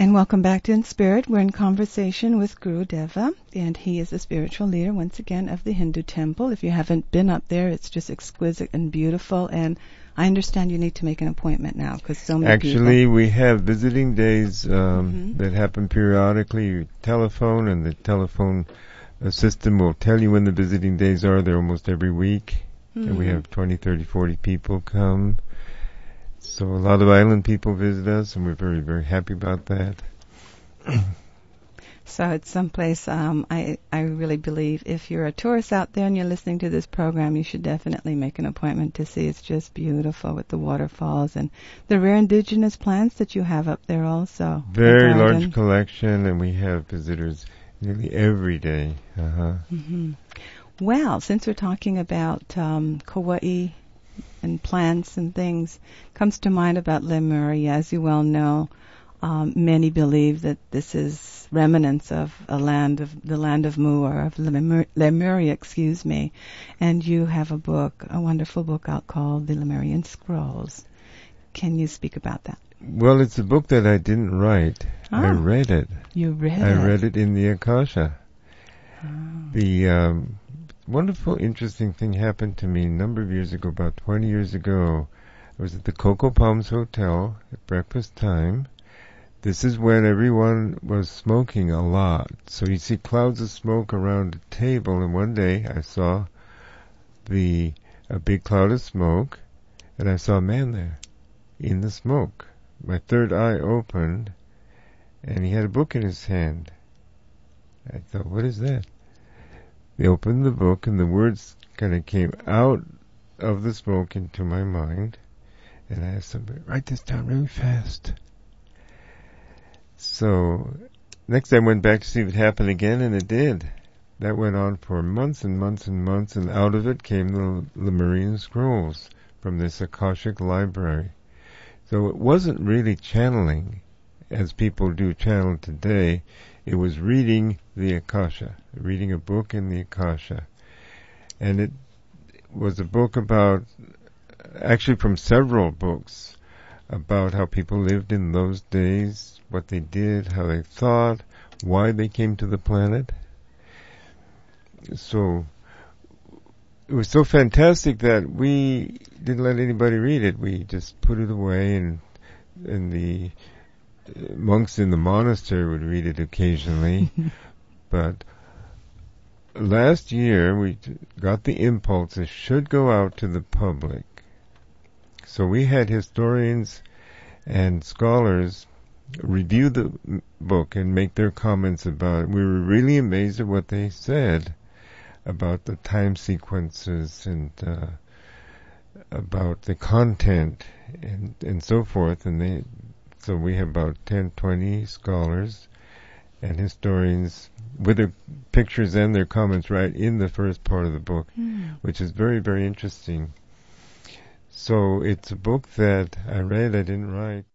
And welcome back to In Spirit. We're in conversation with Guru Deva, and he is the spiritual leader, once again, of the Hindu temple. If you haven't been up there, it's just exquisite and beautiful, and I understand you need to make an appointment now, because so many Actually, people... we have visiting days that happen periodically. You telephone, and the telephone system will tell you when the visiting days are. They're almost every week, and we have 20, 30, 40 people come. So a lot of island people visit us, and we're very, very happy about that. So it's someplace, I really believe if you're a tourist out there and you're listening to this program, you should definitely make an appointment to see. It's just beautiful with the waterfalls and the rare indigenous plants that you have up there also. Very large collection, and we have visitors nearly every day. Well, since we're talking about Kauai and plants and things, comes to mind about Lemuria. As you well know, many believe that this is remnants of the land of Mu, or of Lemuria, and you have a wonderful book out called The Lemurian Scrolls. Can you speak about that? Well, it's a book that I didn't write. I read it. You read it? I read it in the Akasha. The wonderful, interesting thing happened to me a number of years ago, about 20 years ago. I was at the Cocoa Palms Hotel at breakfast time. This is when everyone was smoking a lot. So you see clouds of smoke around the table, and one day I saw a big cloud of smoke, and I saw a man there in the smoke. My third eye opened, and he had a book in his hand. I thought, what is that? They opened the book, and the words kind of came out of the smoke into my mind. And I asked somebody, write this down really fast. So next I went back to see if it happened again, and it did. That went on for months and months and months, and out of it came the Lemurian Scrolls from this Akashic library. So it wasn't really channeling, as people do channel today. It was reading the Akasha, reading a book in the Akasha. And it was a book about, actually from several books, about how people lived in those days, what they did, how they thought, why they came to the planet. So it was so fantastic that we didn't let anybody read it. We just put it away, and the monks in the monastery would read it occasionally. But last year we got the impulse it should go out to the public. So we had historians and scholars review the book and make their comments about it. We were really amazed at what they said about the time sequences and about the content and so forth. And so we have about 10, 20 scholars and historians with their pictures and their comments right in the first part of the book, which is very, very interesting. So it's a book that I read, I didn't write.